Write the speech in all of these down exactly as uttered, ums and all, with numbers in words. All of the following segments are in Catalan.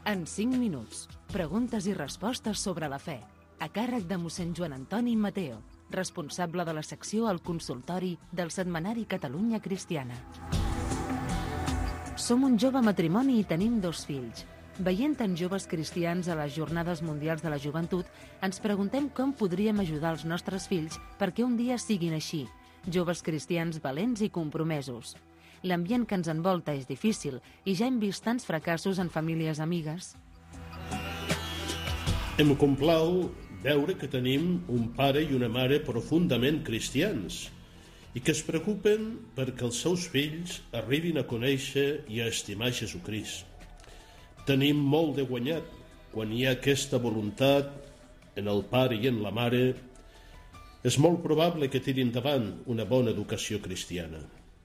En cinc minuts, preguntes i respostes sobre la fe, a càrrec de mossèn Joan Antoni Mateo, responsable de la secció al consultori del setmanari Catalunya Cristiana. Som un jove matrimoni i tenim dos fills. Veient tant joves cristians a les Jornades Mundials de la Joventut, ens preguntem com podríem ajudar els nostres fills perquè un dia siguin així, joves cristians valents i compromesos. L'ambient que ens envolta és difícil i ja hem vist tants fracassos en famílies amigues. Em complau veure que tenim un pare i una mare profundament cristians i que es preocupen perquè els seus fills arribin a conèixer i a estimar Jesucrist. Tenim molt de guanyat quan hi ha aquesta voluntat en el pare i en la mare. És molt probable que tiri endavant una bona educació cristiana.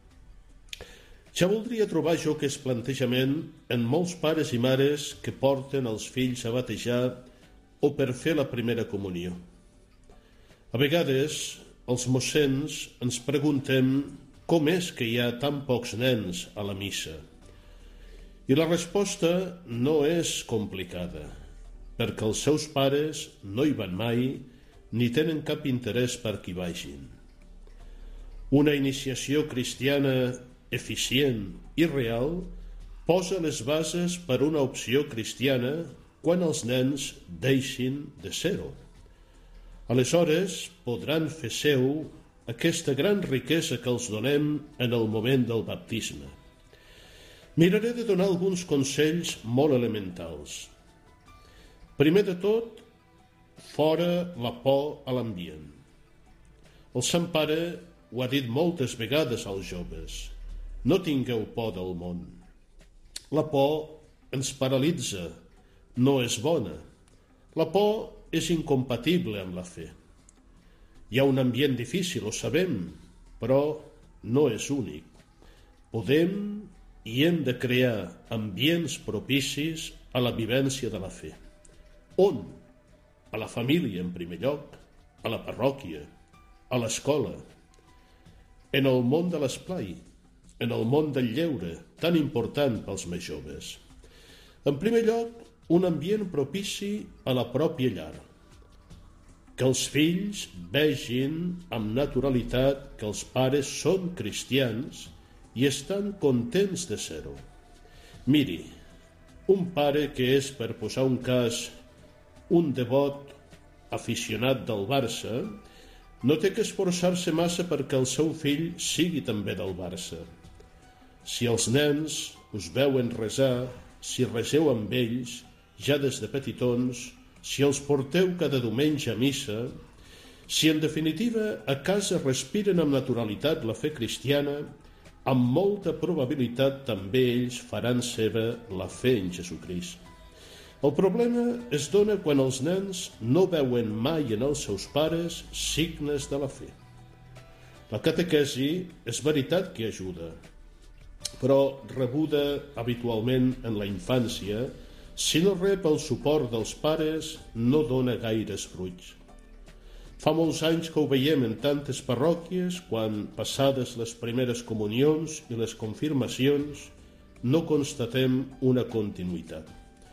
Ja voldria trobar jo aquest plantejament en molts pares i mares que porten els fills a batejar o per fer la primera comunió. A vegades, els mossens ens preguntem com és que hi ha tan pocs nens a la missa. I la resposta no és complicada, perquè els seus pares no hi van mai ni tenen cap interès perquè hi vagin. Una iniciació cristiana eficient i real posa les bases per una opció cristiana quan els nens deixin de ser-ho. Aleshores podran fer seu aquesta gran riquesa que els donem en el moment del baptisme. Miraré de donar alguns consells molt elementals. Primer de tot, fora la por a l'ambient. El Sant Pare ho ha dit moltes vegades als joves: no tingueu por del món. La por ens paralitza, no és bona. La por és incompatible amb la fe. Hi ha un ambient difícil, ho sabem, però no és únic. Podem i hem de crear ambients propicis a la vivència de la fe. On? A la família, en primer lloc, a la parròquia, a l'escola, en el món de l'esplai, en el món del lleure, tan important pels més joves. En primer lloc, un ambient propici a la pròpia llar. Que els fills vegin amb naturalitat que els pares són cristians i estan contents de ser-ho. Miri, un pare que és, per posar un cas, un devot aficionat del Barça, no té que esforçar-se massa perquè el seu fill sigui també del Barça. Si els nens us veuen resar, si reseu amb ells, ja des de petitons, si els porteu cada diumenge a missa, si en definitiva a casa respiren amb naturalitat la fe cristiana, amb molta probabilitat també ells faran seva la fe en Jesucrist. El problema es dona quan els nens no veuen mai en els seus pares signes de la fe. La catequesi és veritat que ajuda, però rebuda habitualment en la infància, si no rep el suport dels pares, no dona gaires fruits. Fa molts anys que ho veiem en tantes parròquies, quan, passades les primeres comunions i les confirmacions, no constatem una continuïtat.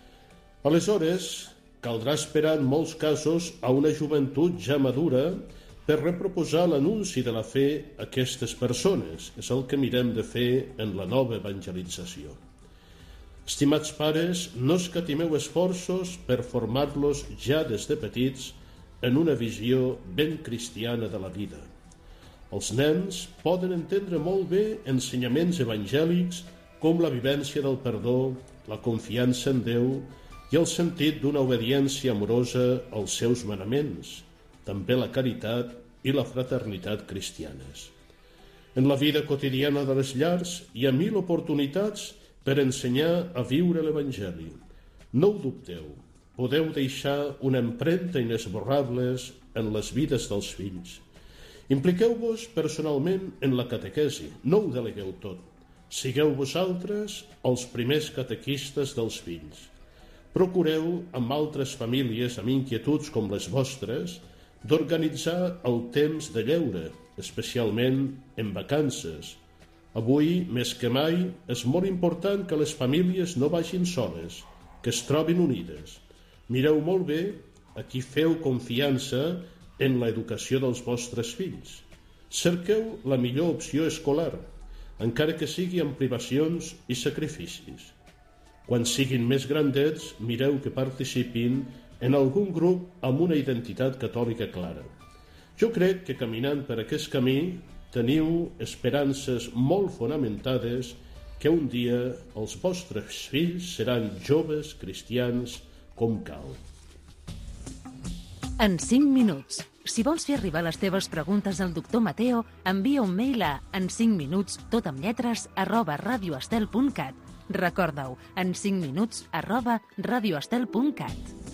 Aleshores, caldrà esperar en molts casos a una joventut ja madura per reproposar l'anunci de la fe a aquestes persones. És el que mirem de fer en la nova evangelització. Estimats pares, no escatimeu esforços per formar-los ja des de petits en una visió ben cristiana de la vida. Els nens poden entendre molt bé ensenyaments evangèlics com la vivència del perdó, la confiança en Déu i el sentit d'una obediència amorosa als seus manaments, també la caritat i la fraternitat cristianes. En la vida quotidiana de les llars hi ha mil oportunitats per ensenyar a viure l'Evangeli. No ho dubteu, podeu deixar una empremta inesborrable en les vides dels fills. Impliqueu-vos personalment en la catequesi, no ho delegueu tot. Sigueu vosaltres els primers catequistes dels fills. Procureu, amb altres famílies amb inquietuds com les vostres, d'organitzar el temps de lleure, especialment en vacances. Avui, més que mai, és molt important que les famílies no vagin soles, que es trobin unides. Mireu molt bé a qui feu confiança en l'educació dels vostres fills. Cerqueu la millor opció escolar, encara que sigui amb privacions i sacrificis. Quan siguin més grandets, mireu que participin en algun grup amb una identitat catòlica clara. Jo crec que caminant per aquest camí teniu esperances molt fonamentades que un dia els vostres fills seran joves cristians com cal. En cinc minuts. Si vols fer arribar les teves preguntes al doctor Mateo, envia un mail a en cinc minuts, tot amb lletres, arroba radioestel punt cat. Recorda-ho, en cinc minuts, arroba radioestel punt cat.